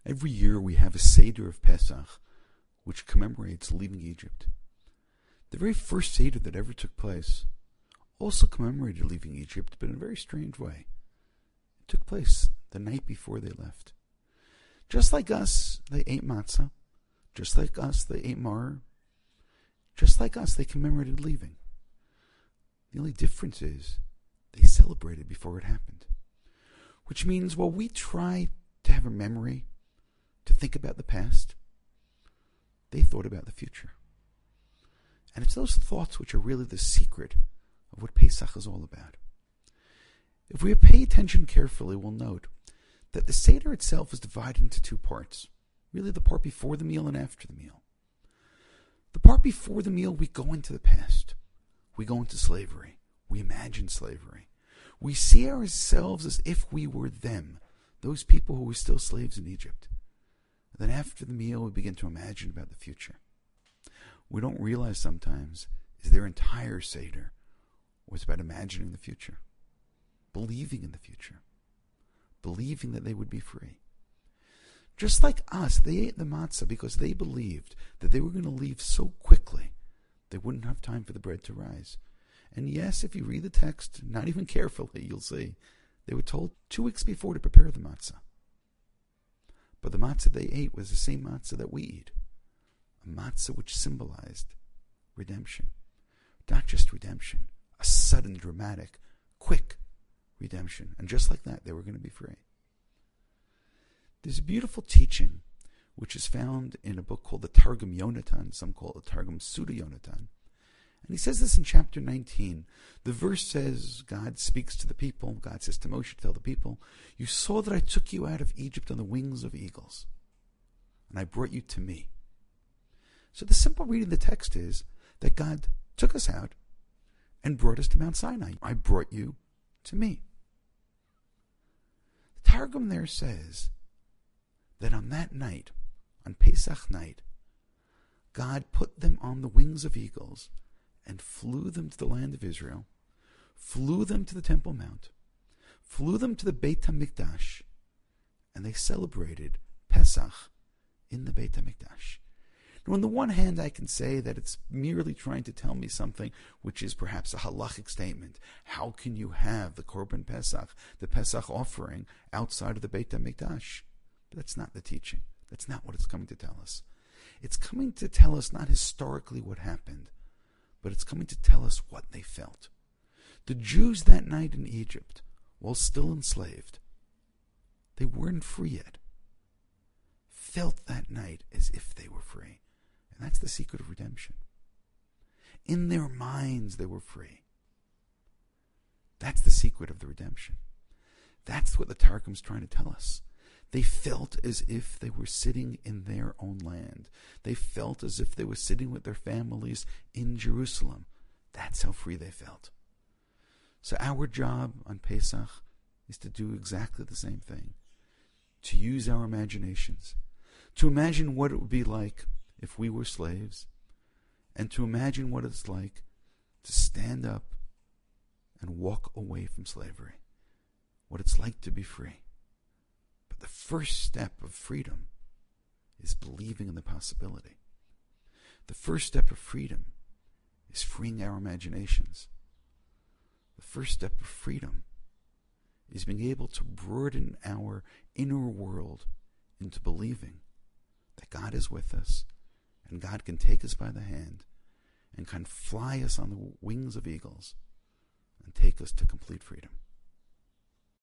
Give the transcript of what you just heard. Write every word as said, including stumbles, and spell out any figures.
Every year we have a Seder of Pesach, which commemorates leaving Egypt. The very first Seder that ever took place also commemorated leaving Egypt, but in a very strange way. It took place the night before they left. Just like us, they ate matzah. Just like us, they ate mar. Just like us, they commemorated leaving. The only difference is they celebrated before it happened. Which means while we try to have a memory, to think about the past, they thought about the future. And it's those thoughts which are really the secret of what Pesach is all about. If we pay attention carefully, we'll note that the Seder itself is divided into two parts. Really the part before the meal and after the meal. The part before the meal, we go into the past. We go into slavery. We imagine slavery. We see ourselves as if we were them, those people who were still slaves in Egypt. And then after the meal, we begin to imagine about the future. We don't realize sometimes is their entire Seder was about imagining the future, believing in the future, believing that they would be free. Just like us, they ate the matzah because they believed that they were going to leave so quickly they wouldn't have time for the bread to rise. And yes, if you read the text, not even carefully, you'll see they were told two weeks before to prepare the matzah. But the matzah they ate was the same matzah that we eat, a matzah which symbolized redemption. Not just redemption, a sudden, dramatic, quick redemption. And just like that, they were going to be free. There's a beautiful teaching which is found in a book called the Targum Yonatan. Some call it the Targum Suda Yonatan. And he says this in chapter nineteen. The verse says, God speaks to the people. God says to Moshe to tell the people, you saw that I took you out of Egypt on the wings of eagles, and I brought you to me. So the simple reading of the text is that God took us out and brought us to Mount Sinai. I brought you to me. The Targum there says that on that night, on Pesach night, God put them on the wings of eagles and flew them to the land of Israel, flew them to the Temple Mount, flew them to the Beit HaMikdash, and they celebrated Pesach in the Beit HaMikdash. Now, on the one hand, I can say that it's merely trying to tell me something which is perhaps a halachic statement. How can you have the Korban Pesach, the Pesach offering, outside of the Beit HaMikdash? But that's not the teaching. That's not what it's coming to tell us. It's coming to tell us not historically what happened, but it's coming to tell us what they felt. The Jews that night in Egypt, while still enslaved, they weren't free yet, felt that night as if they were free. And that's the secret of redemption. In their minds, they were free. That's the secret of the redemption. That's what the Targum's trying to tell us. They felt as if they were sitting in their own land. They felt as if they were sitting with their families in Jerusalem. That's how free they felt. So our job on Pesach is to do exactly the same thing. To use our imaginations. To imagine what it would be like if we were slaves. And to imagine what it's like to stand up and walk away from slavery. What it's like to be free. The first step of freedom is believing in the possibility. The first step of freedom is freeing our imaginations. The first step of freedom is being able to broaden our inner world into believing that God is with us and God can take us by the hand and can fly us on the wings of eagles and take us to complete freedom.